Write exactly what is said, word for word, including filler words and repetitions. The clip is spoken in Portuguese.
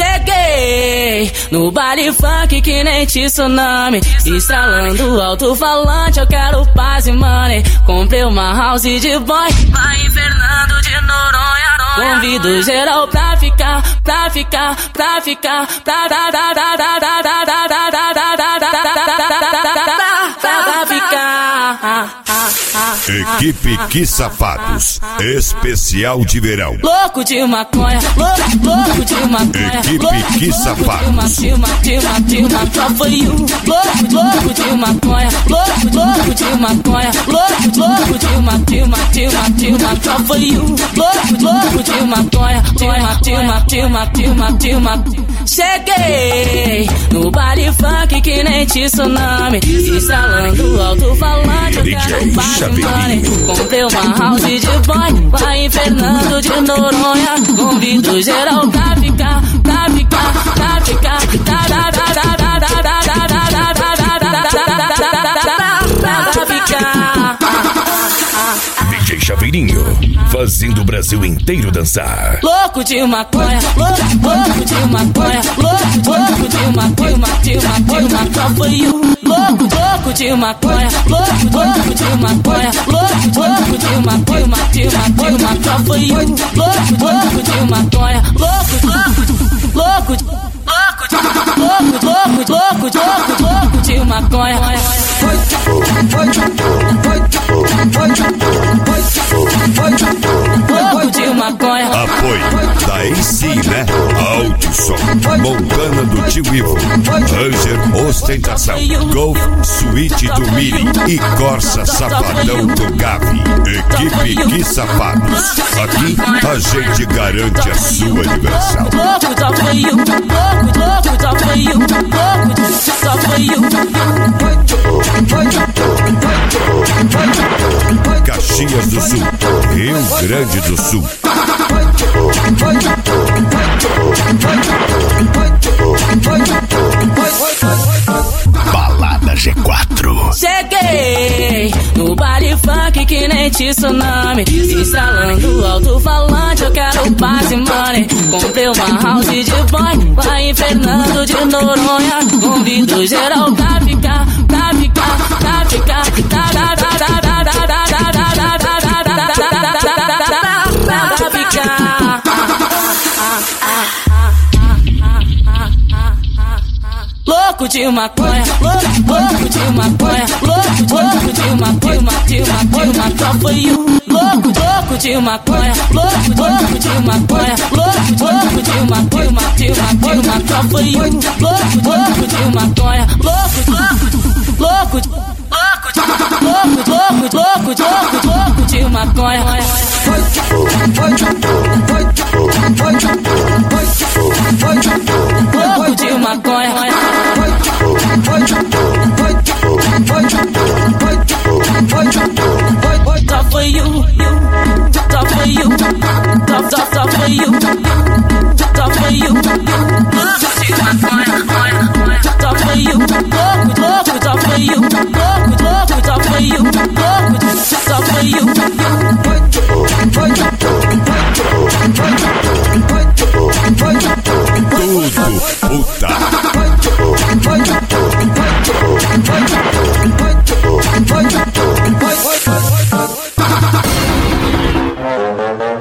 Cheguei no baile funk que nem tsunami, estralando alto-falante, eu quero paz e money. Comprei uma house de boy lá em Fernando de Noronha. Convido geral pra ficar, pra ficar, pra ficar, pra da da da da da da da da da da da pra ficar. Equipe Que Safados, especial de verão. Louco de maconha, louco, louco de maconha. Equipe Que Safados. De uma, de uma, de uma, só foi um. Louco, louco de maconha, louco, louco de maconha. Louco, louco de uma, de uma, de uma, de uma, só foi um. Louco, louco de maconha, de uma, de uma, de uma, de uma, de uma. Cheguei no baile funk que nem tsunami, estralando alto-falante, eu quero paz e money. Comprei uma house de boy lá em Fernando de Noronha. Convido geral pra ficar, pra ficar, pra ficar, da da da da da da da da da da da pra ficar. D J Chaveirinho, fazendo o Brasil inteiro dançar. Louco de maconha, louco, louco de maconha. Louco, louco de uma, de uma, de uma, de uma, só foi um. Louco, louco de maconha, louco, louco de maconha. Louco, louco de uma, de uma, de uma, de uma, só foi um. Louco, louco de maconha, louco, louco, louco, louco, louco, louco, louco, louco, louco de maconha. Louco de maconha. Apoio da A C, né? Audison, Montana do Tio Ivo, Ranger Ostentação, Golf Suíte do Miri e Corsa Safadão do Gavi. Equipe Que Safados. Aqui a gente garante a sua diversão. Louco, só foi um. Louco, louco, só foi um. Louco, só foi um. Caxias do Sul, Rio Grande do Sul. Balada G quatro. Cheguei no baile funk que nem tsunami, estralando alto-falante, eu quero paz e money. Comprei uma house de boy lá em Fernando de Noronha. Convido geral pra ficar, pra ficar, pra ficar, da da da da da da da da da da pra ficar. Louco de maconha, louco, louco de maconha. Louco, louco de uma, de uma, de uma, de uma, só foi um. Louco, louco de maconha, louco, louco de maconha. Louco, louco de uma, de uma, de uma, de uma, só foi um. Louco, louco de maconha, louco, louco, louco, louco, louco, louco, louco, louco de maconha.